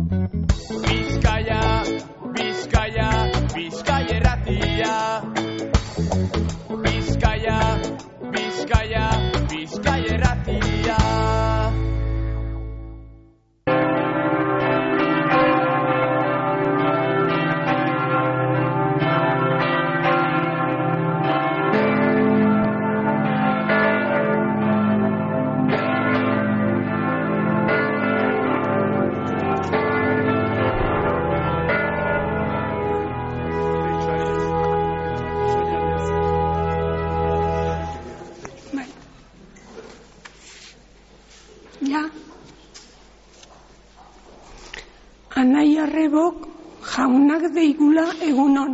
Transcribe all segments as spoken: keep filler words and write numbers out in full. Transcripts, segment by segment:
Bizkaia, Bizkaia, Bizkaia erratia. Bizkaia, Bizkaia, Bizkaia erratia. Anaiarrebok jaunak deigula egunon.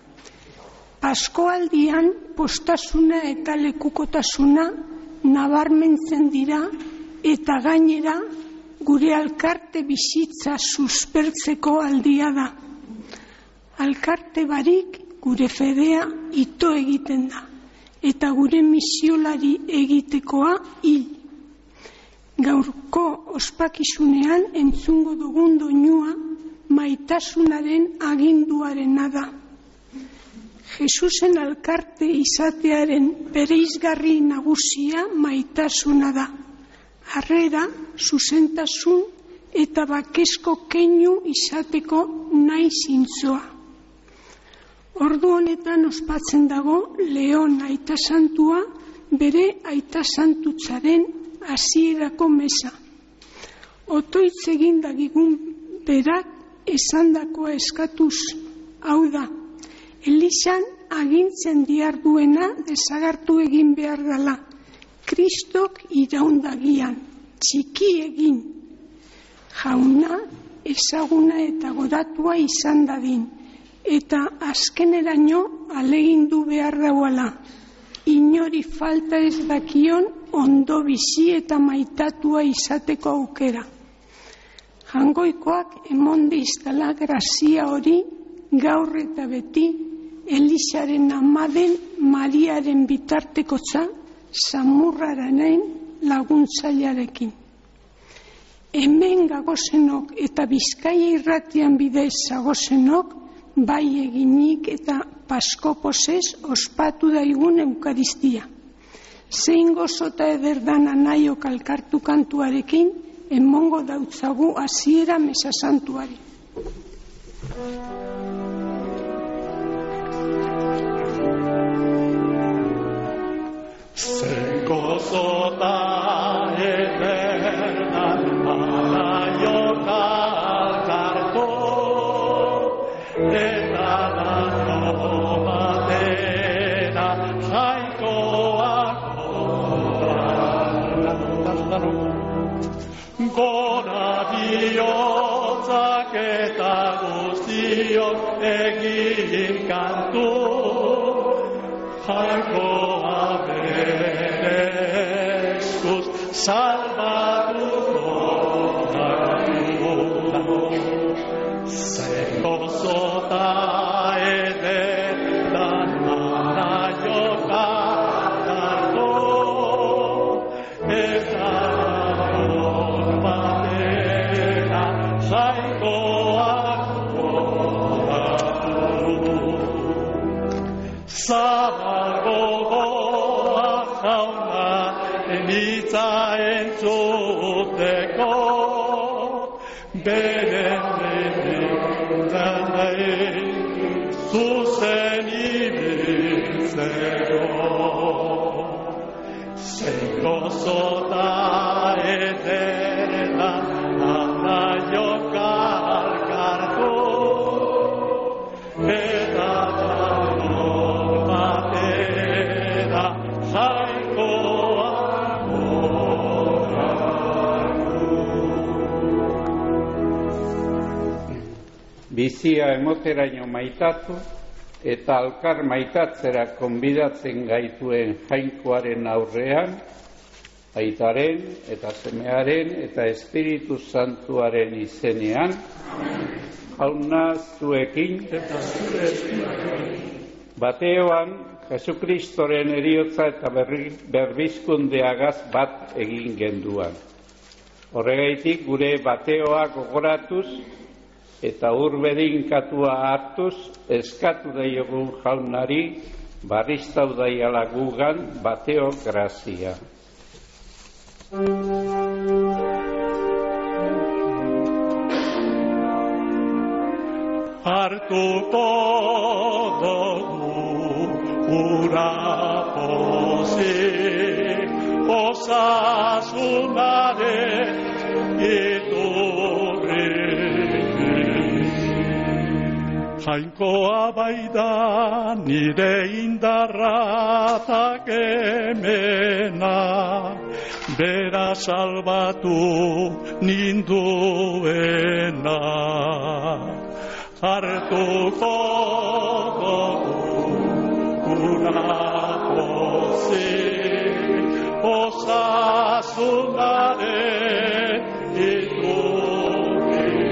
Paskoaldian postasuna eta lekukotasuna nabarmentzen dira eta gainera gure alkarte bizitza suspertzeko aldia da. Alkarte barik gure fedea ito egiten da eta gure misiolari egitekoa hil. Gaurko ospakizunean entzungo dugun doinua maitasunaren aginduarena da. Jesusen alkarte izatearen bereizgarri nagusia maitasuna da. Harrera, zuzentasun eta bakezko keinu izateko nahi zintzoa. Ordu honetan ospatzen dago Leon aita santua bere aita santutzaren hasierako mesa. Otoitz egin dagigun berak esandakoa eskatuz, hau da, Elizan agintzen diarduena desagertu egin behar dela, Kristok iraundagian, txiki egin, jauna ezaguna eta godatua izan dadin, eta azkeneraino alegindu behar dauala, inori falta ez dakion ondo bizi eta maitatua izateko aukera. Jangoikoak emonde iztala grazia hori gaur eta beti Elizaren amaden Mariaren bitartekotza samurraranen laguntzailearekin. Hemen gagozenok eta Bizkaia irratian bidez zagozenok bai eginik eta paskopozez ospatu daigun eukaristia. Zein gozota ederdan anaiok alkartu kantuarekin emongo dautzagu hasiera mesa santuari. Zein gozota ederdan anaiok alkartu eta dano batera jaikoak gora bihotzak eta guztiok egin kantu jaikoa bere eskuz salbatuko gaitu. Zer gozota ederdan anaiok alkartu eta Zabargoa jauna enitza entzuteko beren denetan nahi zuzen ibiltzeko. Zein gozota ederdan anaiok alkartu eta bizia emoteraino maitatu eta alkar maitatzera konbidatzen gaituen jainkoaren aurrean, aitaren eta semearen eta Espiritu Santuaren izenean, jauna zuekin eta bateoan Jesukristoren heriotza eta berbizkundeagaz bat egin genduan. Horregaitik gure bateoa gogoratuz eta urbedinkatua hartuz eskatu daiogun jaunari barriztau daiala gugan bateo grazia. Hartuko dugu ura pozik, osasunaren iturri. Jainkoa baida nire indarra ta kemena, bera salbatu ninduena. Hartuko dugu ura pozik, osasunaren iturri.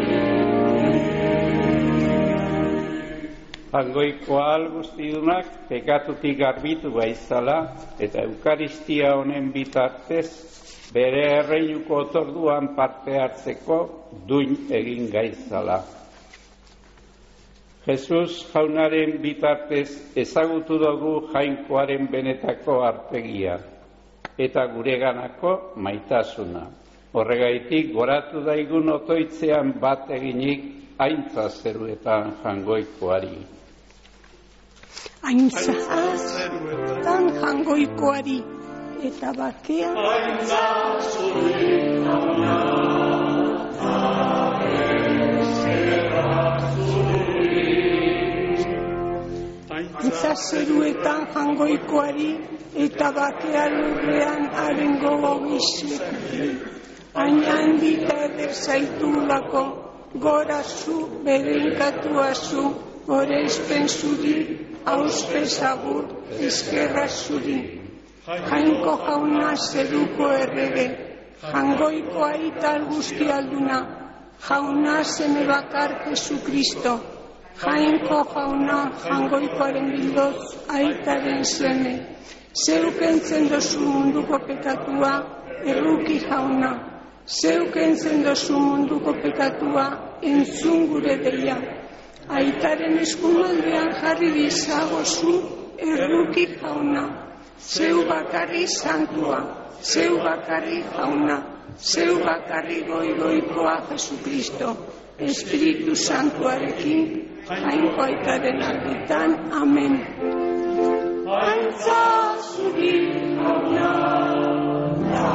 Jangoiko guztidunak pekatutik garbitu gaizala eta Eukaristia honen bitartez bere erreinuko otorduan parte hartzeko duin egin gaizala. Jesus jaunaren bitartez ezagutu dugu jainkoaren benetako arpegia eta gureganako maitasuna. Horregaitik goratu daigun otoitzean bat eginik aintza zeruetan jangoikoari. Aintza zeruetan jangoikoari eta bakea Aintza zuretan Aintza zeruetan jangoikoari eta bakea lurrean haren gogo gizuetari. Aina handita eder zaitulako, gora zu, berenkatua zu, gore espen zuri, auspe zagur, eskerra zuri. Jainko jauna zeruko errege, jangoiko aita guzti alduna, jauna zeme bakar Jesukristo. Jainko jauna jangoikoaren bildoz aitaren zeme. Zeuk entzen dozu munduko pekatua, erruki jauna. Zeuk entzen dozu munduko pekatua, entzun gure deia. Aitaren eskumaldean jarri dizagozu, erruki jauna. Zeu bakarri santua, zeu bakarri jauna, zeu bakarri goigoikoa Jesukristo. Espiritu Santuarekin, jainko aitaren argitan, amen. Aintza zuri jauna, da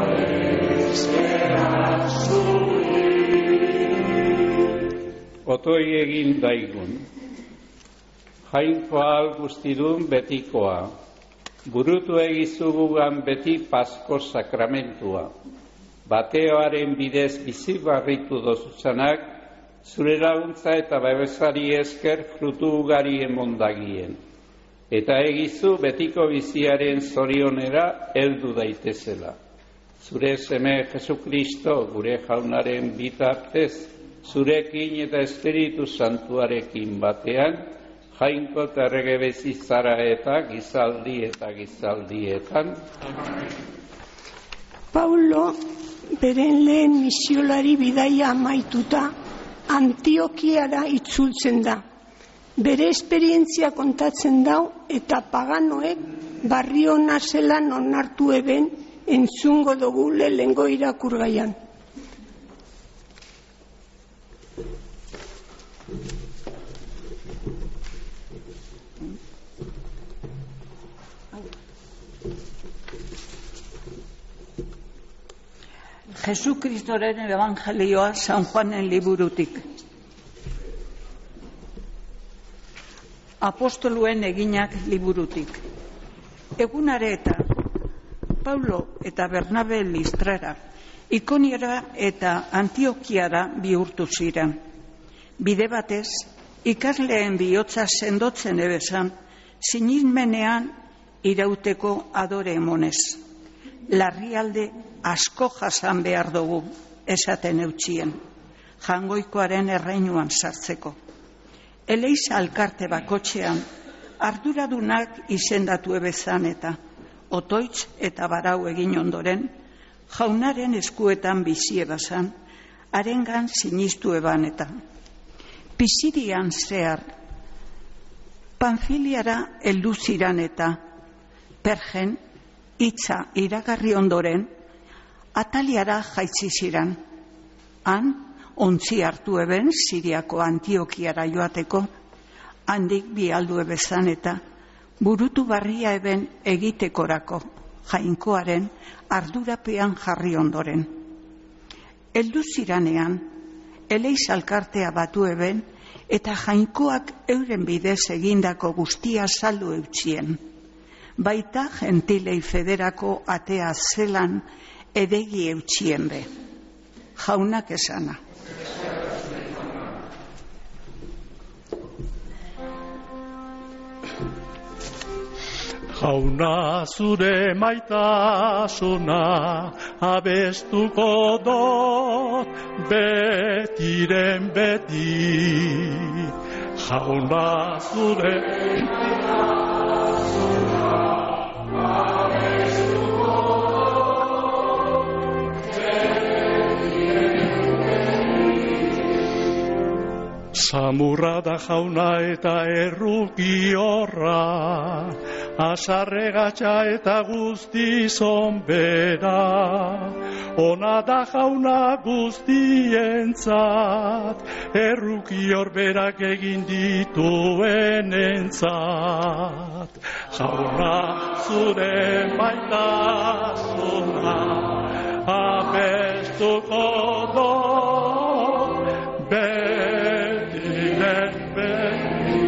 eskerra zuri. Otoi egin daigun, jainkoa guztidun betikoa, burutu egizugugan beti Pasko sakramentua. Bateoaren bidez bizi barritu dozuzanak, zure laguntza eta babesari esker frutu ugari emondagien. Eta egizu betiko biziaren zorionera heldu daitezela. Zure seme Jesukristo gure jaunaren bitartez, zurekin eta Espiritu Santuarekin batean, jainko eta erregebezi zara eta gizaldi eta gizaldietan. Paulo, beren lehen misiolari bidaia amaituta, Antiokiara itzultzen da. Bere esperientzia kontatzen dau eta paganoek barri hona zelan onartu eben entzungo dugu lehengo irakurgaian. Jesukristoren evangelioa San Juanen liburutik. Apostoluen eginak liburutik. Egunare eta Paulo eta Bernabe Listrara, Ikoniara eta Antiokiara bihurtu ziren. Bide batez, ikasleen bihotza sendotzen ebezan, sinismenean irauteko adore emonez. Larrialde asko jasan behar dugu, esaten eutxien, jangoikoaren erreinuan sartzeko. Eleiza alkarte bakotxean, arduradunak izendatu ebezan eta otoitz eta barau egin ondoren, jaunaren eskuetan bizi ebazan, harengan sinistu eban eta. Pisidian zehar, Panfiliara heldu ziran eta, Pergen, hitza iragarri ondoren, Ataliara jaitsi ziran. Han, ontzi hartu eben Siriako Antiokiara joateko, handik bialdu ebezan eta, burutu barria eben egitekorako, jainkoaren ardurapean jarri ondoren. Heldu ziranean, Eleiz alkartea batu eben, eta jainkoak euren bidez egindako guztia saldu eutxien. Baita gentilei federako atea zelan edegi eutxien be. Jaunak esana. Jauna zure maitasuna abestuko dut betiren beti. Jauna zure maitasuna abestuko dut betiren beti. Samurra da jauna eta erruki horra, asarregatxa eta guzti zonbera, ona da jauna guztientzat, erruki horberak egin dituen entzat. Jauna zure maitasuna abestuko dut betiren beti.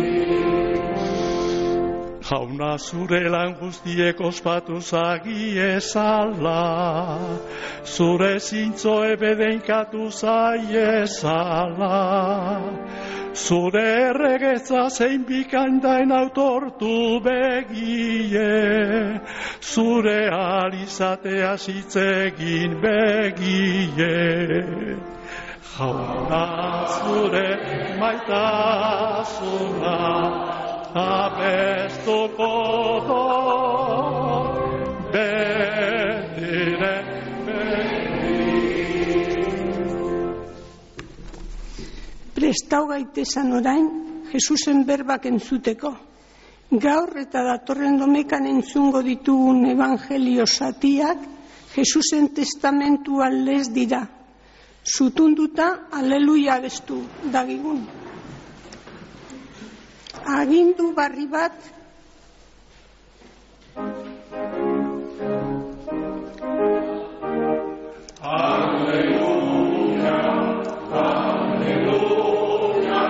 Jauna zure lan guztiek ospatu zagi ezala, zure zintzo ebedeinkatu zai ezala, zure erregetza zein bikandain autortu begie, zure alizatea zitzegin begie. Jauna zure maitasuna abestuko dut betiren beti. Prestau gaitesan orain, Jesusen berbak entzuteko. Gaur eta datorren domekan entzungo ditugun evangelio zatiak Jesusen testamentuan lez dira. Zutunduta aleluia abestu dagigun. Agindu barri bat Alleluia, alleluia,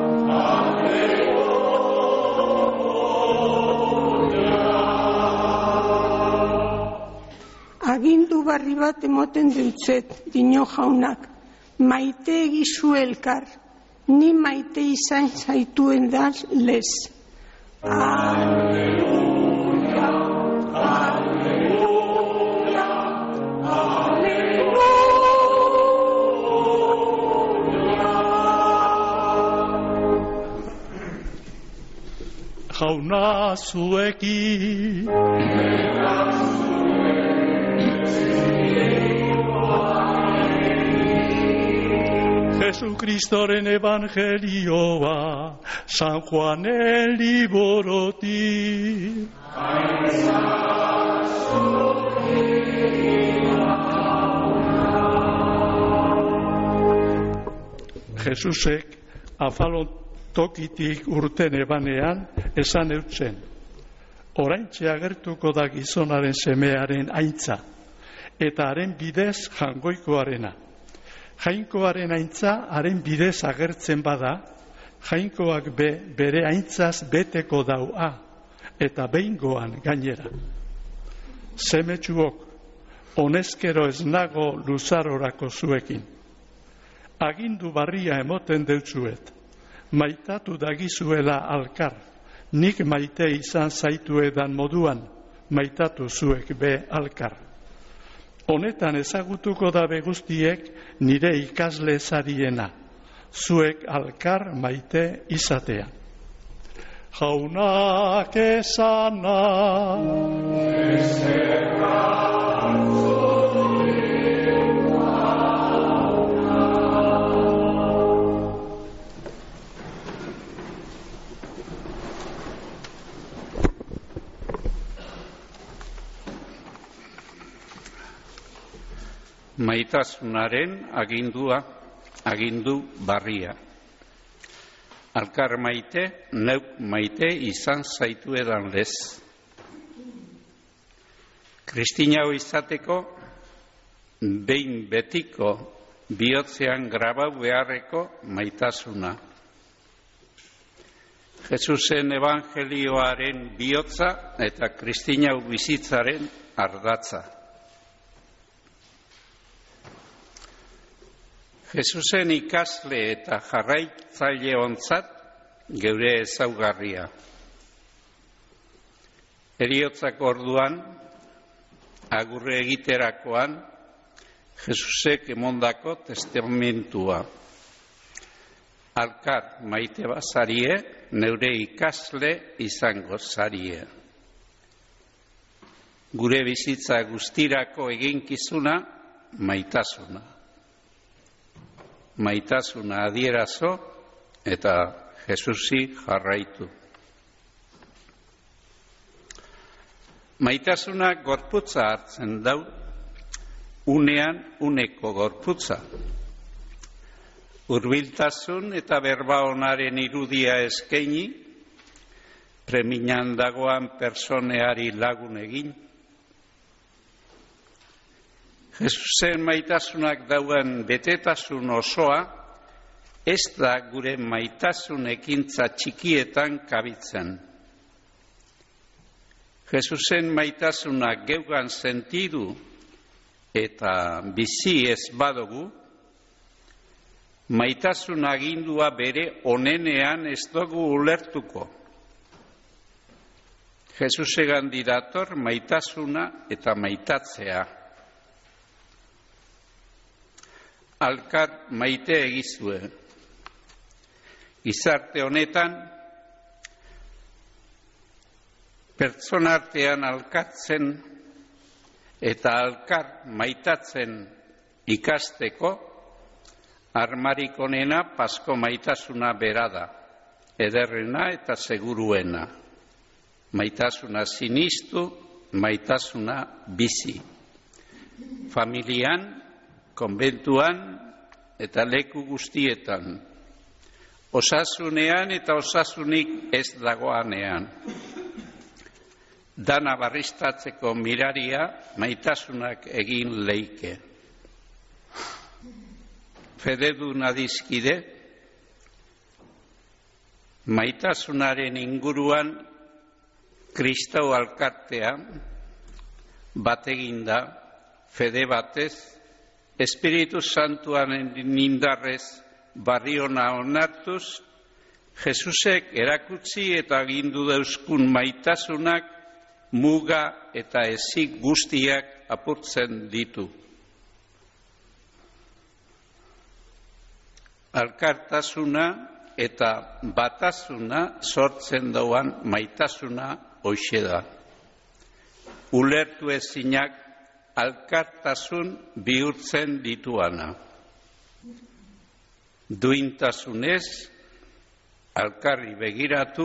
alleluia. Agindu barri bat emoten deutzet, dio jaunak, maite egizu elkar. Ni maite izan zaituen da lez. Alleluia, alleluia, alleluia. Jauna zuekin Jesucristoren evangelioa, San Juanen liburutik. Jesusek afalon tokitik urten ebanean esan eutzen. Oraintxe agertuko da gizonaren semearen aintza, eta haren bidez jangoikoarena. Jainkoaren aintza haren bidez agertzen bada, jainkoak be bere aintzaz beteko daua, eta behingoan gainera. Semetsuok, honezkero ez nago luzarorako zuekin. Agindu barria emoten deutsuet, maitatu dagizuela alkar, nik maite izan zaitu edan moduan, maitatu zuek be alkar. Honetan ezagutuko dabe guztiek nire ikasle zariena, zuek alkar maite izatea. Jaunak esana, ezerra maitasunaren agindua, agindu barria. Alkar maite, neuk maite izan zaitu edan lez. Kristinau izateko, behin betiko bihotzean grabau beharreko maitasuna. Jesusen evangelioaren bihotza eta kristinau bizitzaren ardatza. Jesusen ikasle eta jarraitzaile ontzat geure ezaugarria. Heriotzak orduan, agurre egiterakoan, Jesusek emondako testamentua. Alkar maite bazarie, neure ikasle izango zarie. Gure bizitza guztirako eginkizuna, maitasuna. Maitasuna adierazo eta Jesusi jarraitu. Maitasuna gorputza hartzen dau, unean uneko gorputza. Hurbiltasun eta berba onaren irudia eskaini, preminan dagoan personeari lagun egin. Jesusen maitasunak dauen betetasun osoa, ez da gure maitasun ekintza txikietan kabitzen. Jesusen maitasunak geugan sentidu eta bizi ez badugu, maitasun agindua bere onenean ez dugu ulertuko. Jesusegan didator maitasuna eta maitatzea. Alkar maite egizue. Gizarte honetan, pertsona artean alkatzen eta alkar maitatzen ikasteko, armarik onena pasko maitasuna bera da, ederrena eta seguruena. Maitasuna sinistu, maitasuna bizi. Familian, konbentuan eta leku guztietan. Osasunean eta osasunik ez dagoanean. Dana barristatzeko miraria maitasunak egin leike. Fededun adizkide, maitasunaren inguruan kristau alkartean bateginda fede batez, Espiritu Santuaren indarrez barriona onartuz, Jesusek erakutsi eta agindu dauzkun maitasunak muga eta ezik guztiak apurtzen ditu. Alkartasuna eta batasuna sortzen dauan maitasuna hoxe da. Ulertu ezinak alkartasun bihurtzen dituana. Duintasunez, alkarri begiratu,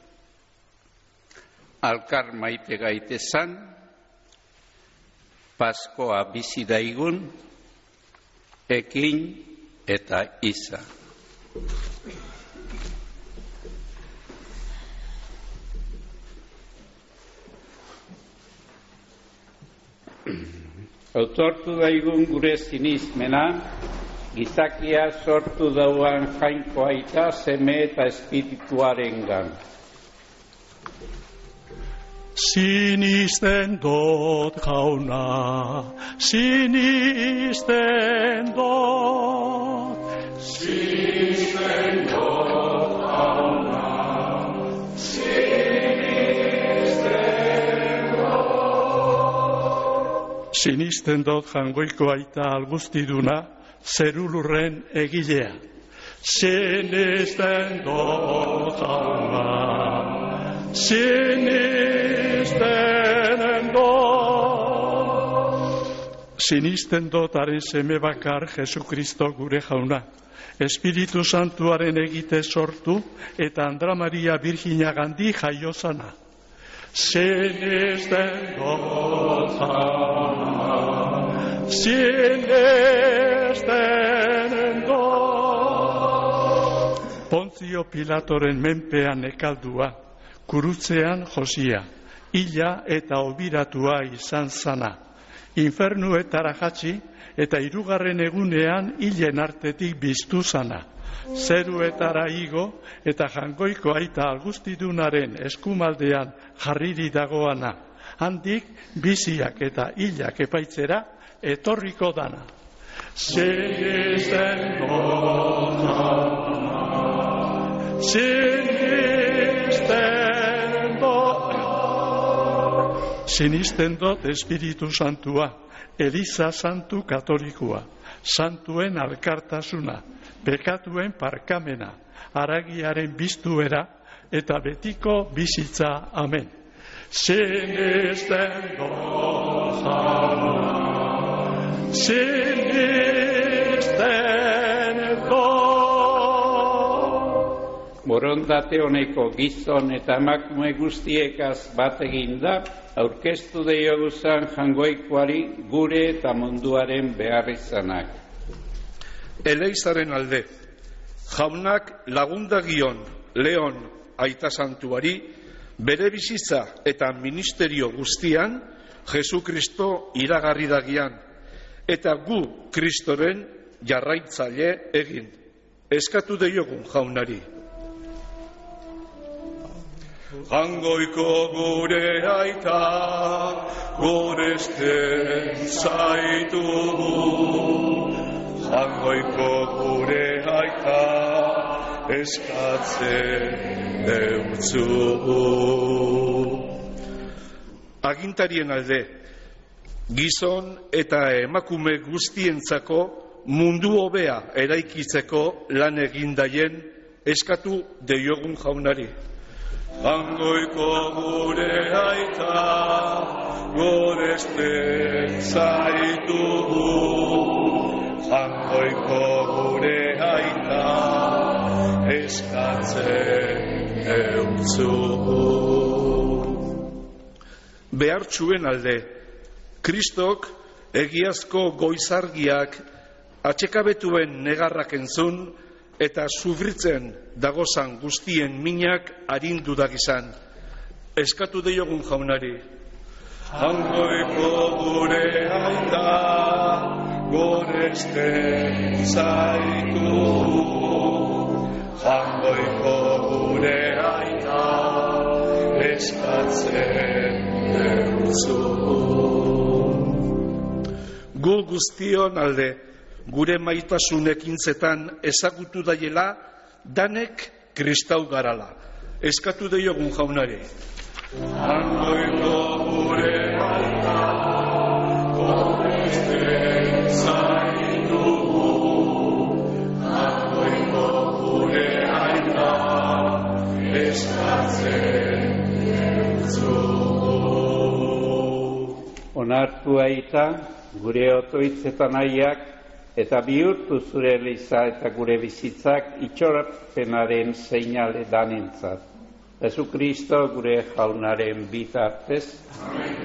alkar maite gaitezan, paskoa bizi daigun, ekin eta iza. Autortu daigun gure sinismena, gizakia sortu dauan jainko aita seme eta espirituarengan. Sinisten dot jauna, sinisten dot. Sinisten dot jauna, sinisten dot. Sinisten dot jangoiko aita algustiduna, zerulurren egilea. Sinisten dot jauna, sinisten dot. Sinisten dotaren seme bakar Jesukristo gure jauna. Espiritu Santuaren egite sortu eta Andra Maria Virgina gandi jaiozana. Sinisten dot jauna, sinesten dot. Pontzio Pilatoren menpean ekaldua, kurutzean josia, hila eta obiratua izan zana. Infernuetara jatsi eta hirugarren egunean hilen artetik biztu zana. Zeruetara igo eta jangoiko aita Algustidunaren eskumaldean jarriri dagoana. Handik biziak eta hilak epaitzera etorriko dana. Sinesten dot, sinesten dot, sinisten dot Espiritu Santua, Eliza Santu Katolikoa, santuen alkartasuna, pekatuen parkamena, haragiaren biztuera eta betiko bizitza. Amen. Sinesten dot, sinesten dot. Borondate honeko gizon eta emakume guztiekaz bat eginda, aurkeztu dioguzan jangoikoari gure eta munduaren beharrizanak. Eleizaren alde, jaunak lagundagion Leon aita santuari, bere bizitza eta ministerio guztian, Jesu Kristo iragarri dagian, eta gu Kristoren jarraitzaile egin. Eskatu diogun jaunari. Jangoiko gure aita, goresten zaitugu. Jangoiko gure aita, eskatzen deutzugu. Agintarien alde, gizon eta emakume guztientzako mundu hobea eraikitzeko lan egindaien eskatu diogun jaunari. Jangoiko gure aita, goresten zaitugu. Jangoiko gure aita, eskatzen deutzugu. Behartsuen alde, Kristok egiazko goizargiak atxekabetuen negarrak entzun eta sufritzen dagozan guztien minak arindu dagizan. Eskatu diogun jaunari. Jangoiko gure aita, goresten zaitugu. Jangoiko gure aita, eskatzen deutzugu. Gu guztion alde, gure maitasun ekintzetan ezagutu daiela, danek kristau garala. Eskatu diogun jaunari. Jangoiko gure aita, goresten zaitugu. Jangoiko gure aita, eskatzen deutzugu. Onartu aita, gure otoitzetan aiak, eta bihurtu zure eliza eta gure bizitzak itxorapenaren seinale danentzat. Jesu Kristo gure jaunaren bitartez. Amen.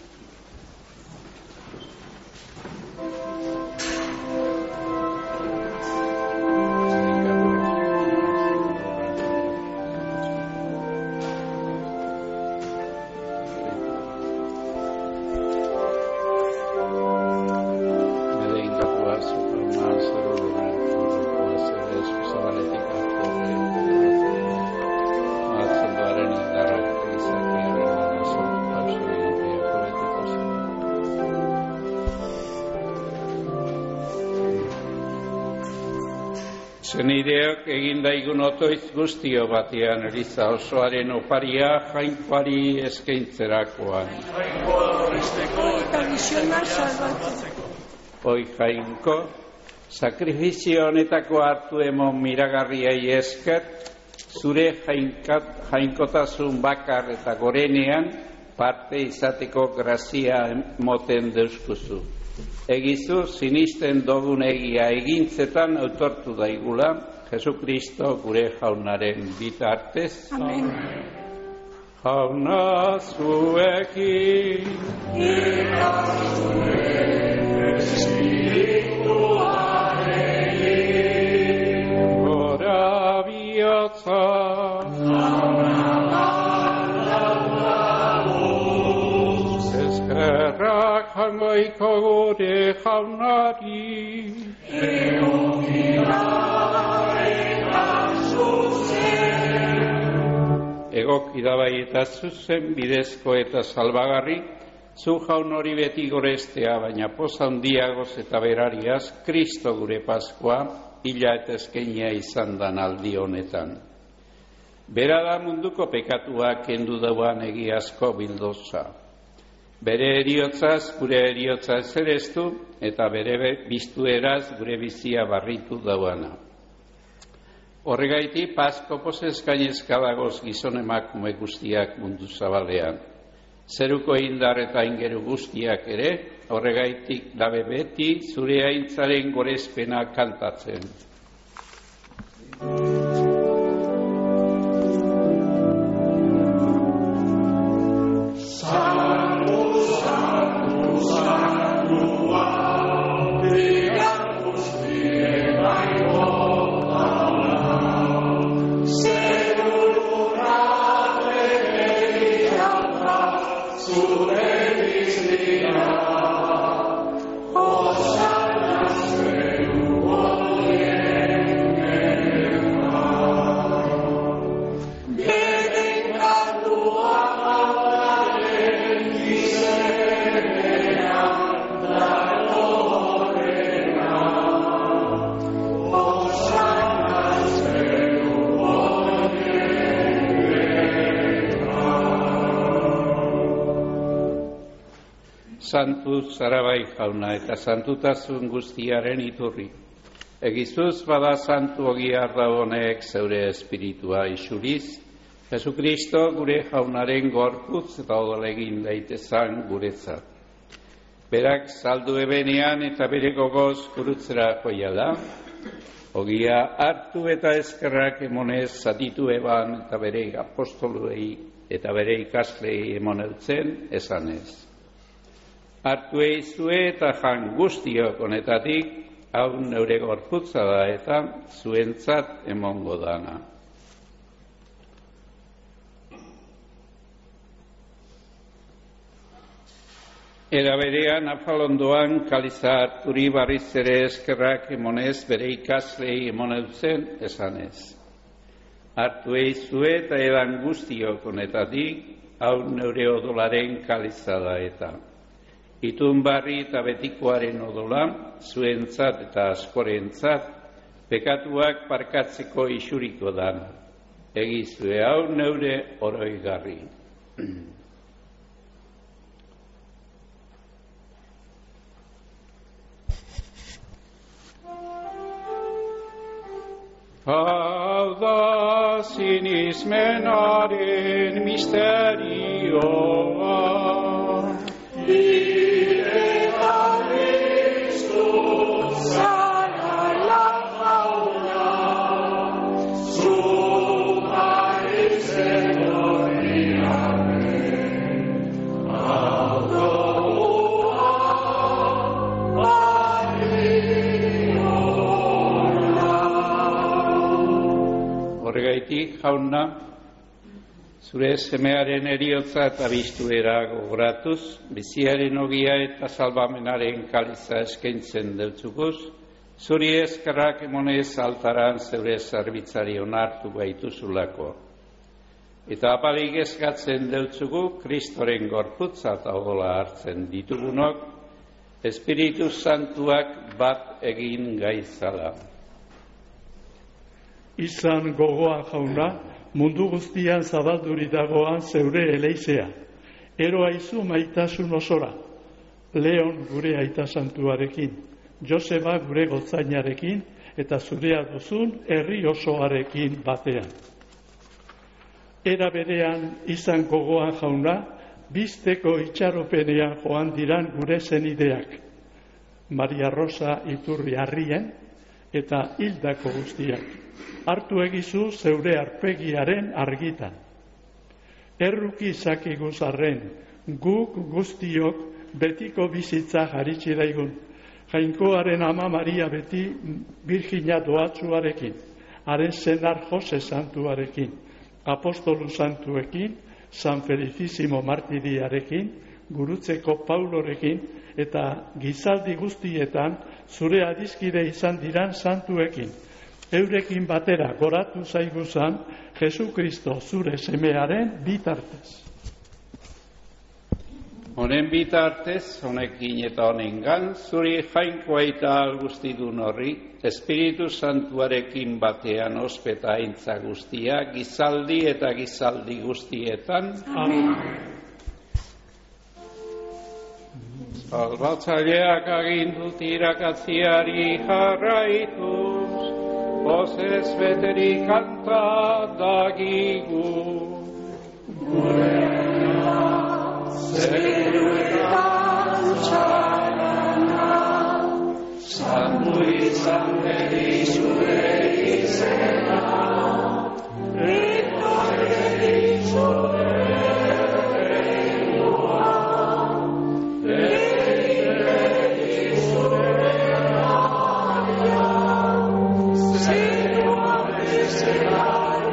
Zenideok egin daigun otoitz guztio batean eliza osoaren oparia jainkoari eskaintzerakoan. Hoi jainko, sakrifizio honetako hartu emon miragarriai esker, zure jainkat, jainkotasun bakar eta gorenean parte izateko grazia moten deuskuzu. Egizu, sinisten dogun egia egintzetan autortu daigula, Jesu Kristo gure jaunaren bitartez. Amen. Jauna zuekin, Ira zuekin. Gora bihotza, eskerrak jangoiko gure jaunari, egoki da bai eta zuzen bidezko eta salbagarri, zu jaun hori beti gorestea, baina poza handiagoz eta berariaz, Kristo gure Paskoa, hila eta eskenia izan dan aldi honetan. Bera da munduko pekatuak kendu dauan egiazko bildoza. Bere eriotzaz, gure eriotza ezereztu, eta bere biztueraz gure bizia barritu dauana. Horregaiti, Pasko pozez gainezka dagoz gizon emakume guztiak mundu zabalean. Zeruko indar eta ingeru guztiak ere, horregaitik dabe beti zure aintzaren gorezpena kantatzen. Santu zarabai jauna eta santutasun guztiaren iturri. Egizuz bada santu ogiar da honek zeure espiritua isuriz, Jesukristo gure jaunaren gorputz eta odolegin daitezan guretzat. Berak saldu ebenean eta bere gogoz gurutzera joia da, ogia hartu eta eskerrak emonez zatitu eban eta bere apostoluei eta bere ikaslei emoneutzen esanez. Hartu eizue eta jan guztiok honetatik, hau neure gorputza da eta zuentzat emongo dana. Era berean afalondoan kaliza harturi barriz ere eskerrak emonez bere ikaslei emoneutzen esanez. Hartu eizue eta edan guztiok honetatik, hau neure odolaren kaliza da eta. Itun barri eta betikoaren odola, zuentzat eta askorentzat, pekatuak parkatzeko isuriko dan. Egizue hau neure oroigarri. Hau da sinismenaren misterioa, horregaitik, jauna, zure semearen eriotza eta biztuera gogoratuz, biziaren ogia eta salbamenaren kaliza eskaintzen deutzukuz, zuri eskerrak emonez altaran zeure zerbitzari onartu gaituzulako. Eta apalik eskatzen deutzugu, Kristoren gorputza eta odola hartzen ditugunok, Espiritu Santuak bat egin gaizala. Izan gogoa jauna, mundu guztian zabalduri dagoan zeure eleizea. Ero aizu maitasun osora, Leon gure aita santuarekin, Joseba gure gotzainarekin, eta zurea duzun herri osoarekin batean. Era berean izan gogoa jauna, bizteko itxaropenean joan diran gure zenideak, Maria Rosa Iturri Arrien eta hildako guztiak. Hartu egizu zeure arpegiaren argitan. Erruki zakiguz arren, guk guztiok betiko bizitza jaritsi daigun, Jainkoaren ama Maria beti Virgina doatsuarekin, haren senar Jose santuarekin, apostolu santuekin, San Felicissimo martiriarekin, gurutzeko Paulorekin, eta gizaldi guztietan zure adiskide izan diran santuekin. Eurekin batera goratu zaiguzan Jesukristo zure semearen bitartez. Honen bitartez, honekin eta honengan, zuri jainkoa eta guztidun horri, Espiritu Santuarekin batean ospeta aintza guztia, gizaldi eta gizaldi guztietan. Amen. Salbatzaileak agindut irakatziari jarraituz, bozez beterik kanta dagigu. Zeruetan txarana, santu izan bedi zure izena, etorri zure reinoa, bedi zure aria, zerua bezala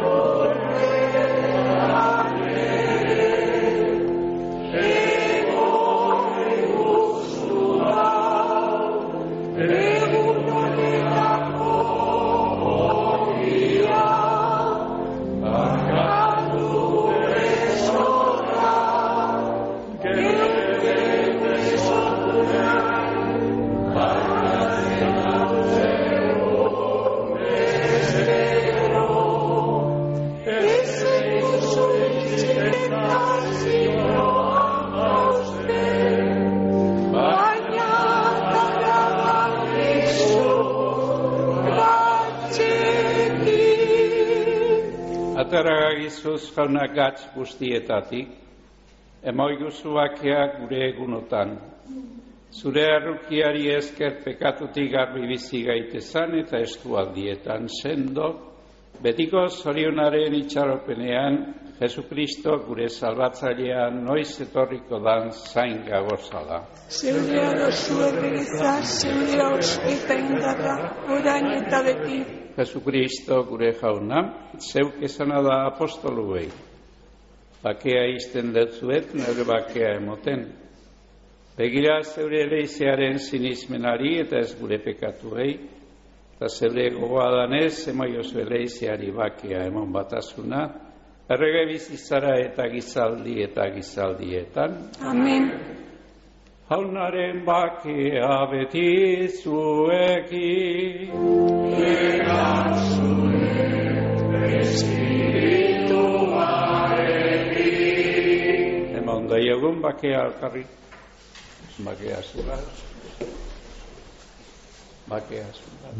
Atera jauna gatz guztietatik, emoiguzu bakeak gure egunotan. Zure arrukiari esker pekatutik garbi bizi gaitezan eta estualdietan sendo, betiko zorionaren itxaropenean, Jesukristo gure salbatzailean noiz etorriko dan zain gagozala. Zeurea dozu erregeza, zeurea ospeta indarra, orain eta beti. Jesukristo gure jauna, zeuk esana da apostoluei. Bakea izten dutzuet, nire bakea emoten. Begira zeure leizearen sinismenari eta ez gure pekatuei, eta zeure gogoa danez, emaiozu leizeari bakea emon batasuna, errege bizitzara eta gizaldi eta gizaldietan. Amen. Jaunaren bakea beti zuekin. Eta zure espirituarekin. Emon daiogun bakea alkarri. Bakea zugaz. Bakea zugaz.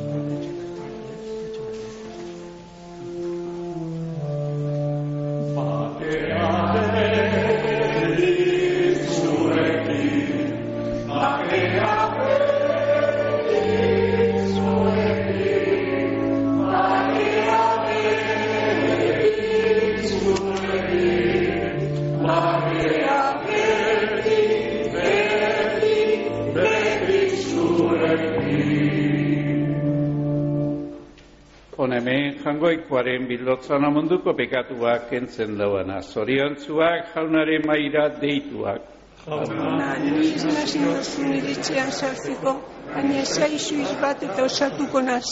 Bakea beti zuekin. Bakea beti zuekin. Bakea beti zuekin. Bakea beti, beti, beti zuekin. Honeme, jangoikoaren bildotzan amunduko pekatuak kentzen dauana. Zoriontzuak jaunaren maira deituak. Jauna, niz nazi dozun iritzean sartzeko, baina zaizu izbat eta osatuko naz.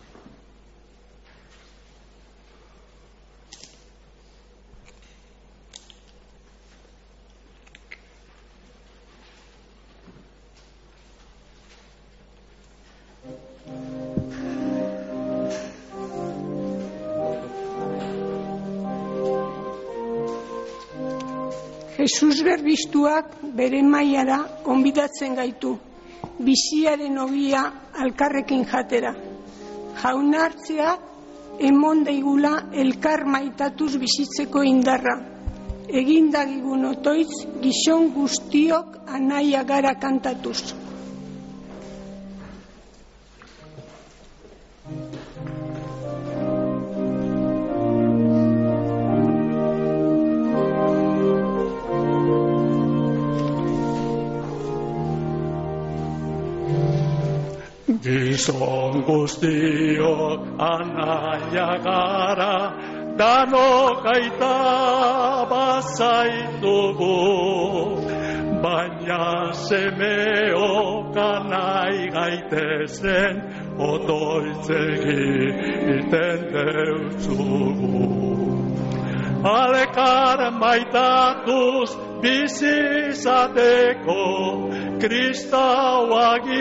Jesus berbistuak bere mailara gonbidatzen gaitu, biziaren ogia alkarrekin jatera. Jauna hartzea emon daigula elkar maitatuz bizitzeko indarra. Egin dagigun otoitz gizon guztiok anaia gara kantatuz. Gizon guztiok anaia gara, danok aita bazaitugu, baina semeok anai gaitezen, otoitzegiten deutzugu. Alekar maitatuz bizizateko, Kristau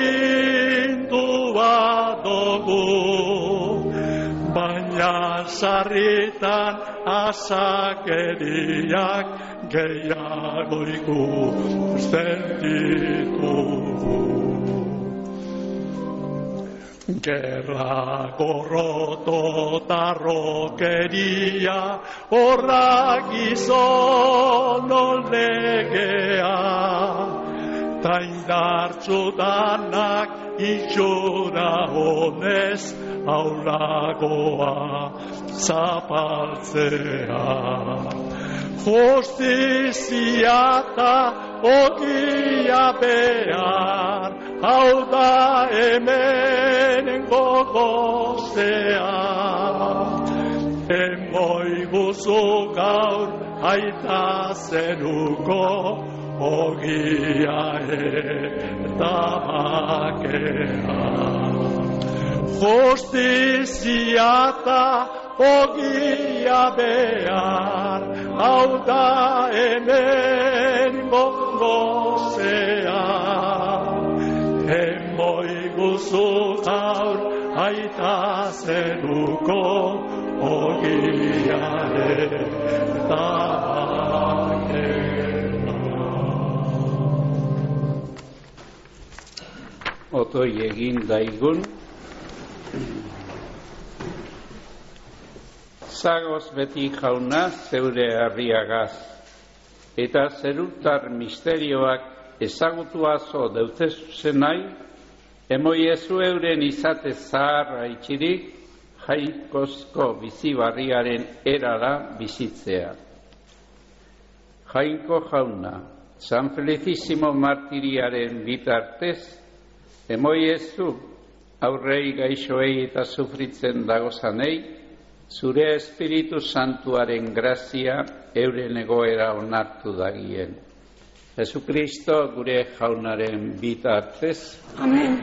agindua dugu, baina sarritan asakeriak gehiago ikusten ditugu. Gerra, gorroto, tarrokeria, horra gizon legea, ta indartsu danak itxura honez aulagoa zapaltzea. Justizia eta ogia behar, hau da hemen gogozea. Emoi guzu gaur aita zenuko, ogia eta bakea. Justizia eta ogia behar, hau da hemen gogozea. Emoi guzu gaur aita zenuko, ogia eta bakea. Otoi egin daigun, zagoz beti jauna zeure harriagaz, eta zerutar misterioak ezagutuazo deutezuzenai, emoiezu euren izate zaharra itxirik, jainkozko bizi barriaren erara bizitzea. Jainko jauna, San Felicissimo martiriaren bitartez, emoiezu aurrei gaixoei eta sufritzen dagozanei, zure Espiritu Santuaren grazia euren egoera onartu dagien. Jesukristo gure jaunaren bitartez. Amen.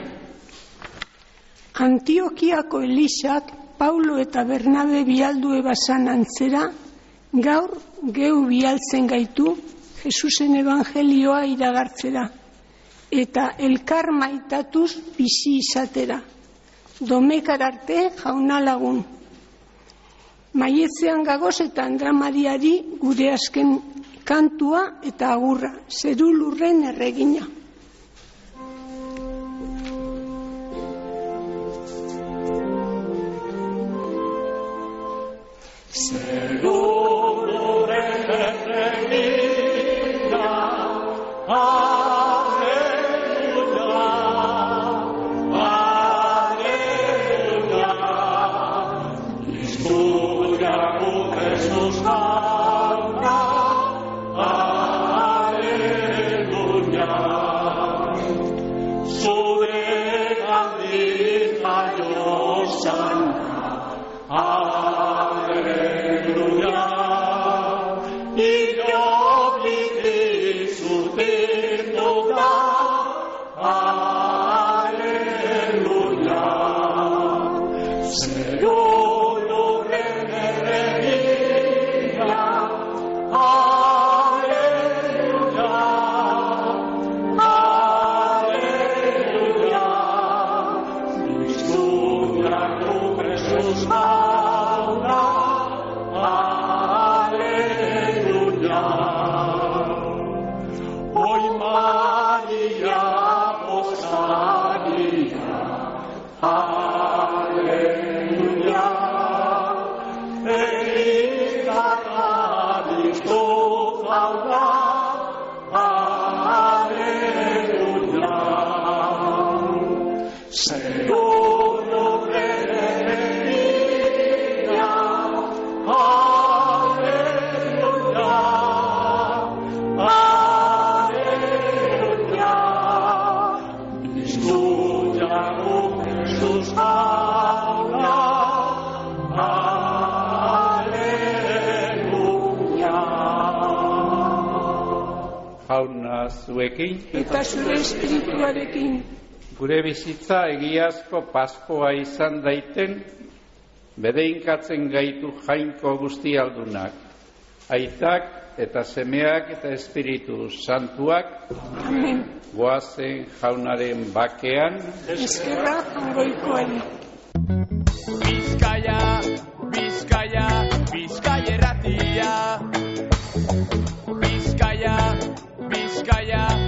Antiokiako Elisak, Paulo eta Bernabe bialdu ebasan antzera, gaur geu bialtzen gaitu Jesusen evangelioa iragartzera, eta elkar maitatuz bizi izatera. Domekar arte jauna lagun. Maietzean gagoz eta Andra Mariari gure azken kantua eta agurra, zeru lurren erregina. Zeru lurren erregina, Alleluia. zuekin. eta zure espirituarekin. Gure bizitza egiazko Paskoa izan daiten, bedeinkatzen gaitu jainko guztialdunak, aitak eta semeak eta espiritu santuak, Amen. goazen jaunaren bakean, Eskerra jangoikoari. Bizkaia, Bizkaia, Bizkaia irratia. Bizkaia, Bizkaia,